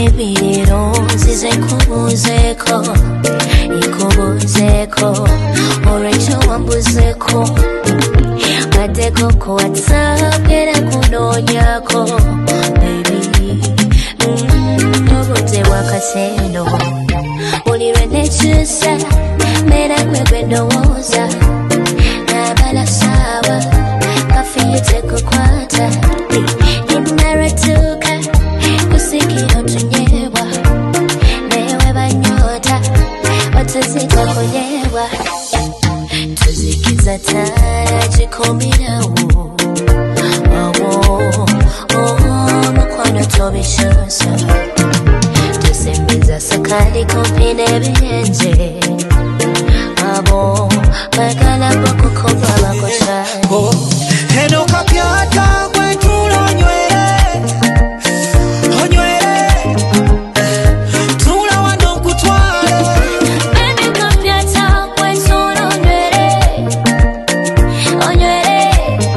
baby rero nzize nkubuzeko ikubuzeko orecho wambuzeko Mateko ko WhatsApp gera kunonyako baby Nobote wakaseno Ulire nechusa Mera kwekwe ndowoza Nabala sawa Kafiyete kukwata Nimaratuka Kusikiro tunyewa Newe banyota Watazika kunyewa Tuzikiza tara jikomina uo Mukwano tobishosa Tusimbiza sakali kumpine bienje Abo Magala boko kubala koshani Heno kapiata kwetulo nywele Onywele Tula wano kutwale Baby kapiata kwetulo nywele Onywele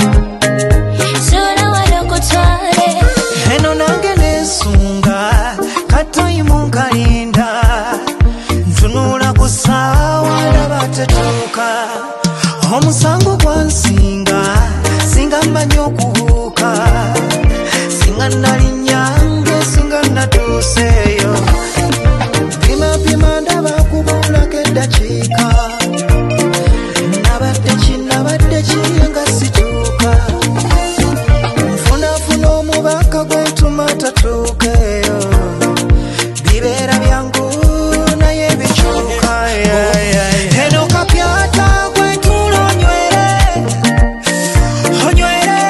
Tula wano kutwale Heno nange nesunga Katoyi munkalinda Ntunula kusawa Labatatuka Omusango gwansinga Singa mbanyo kubuka Singa nalinyange Singa natuseyo Pima ndaba kubula keda chika Nabadde chinga situka Mfuna omubaka gwetuma tatukeyo Bibera byangu naye bichuka Heno kapiata kwetulo nywele Onywele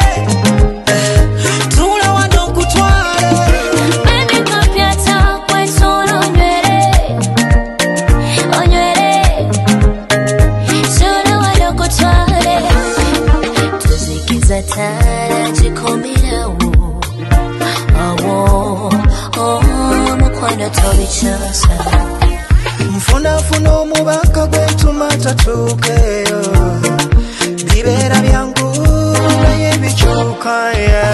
Tula wano kutwale Baby kapiata kwetulo nywele Onywele Tula wano kutwale Tuzikiza tara jikomina uo Mukwano tobichosa Mfuna omubaka gwetuma tatukeyo Bibera byangu naye bichuka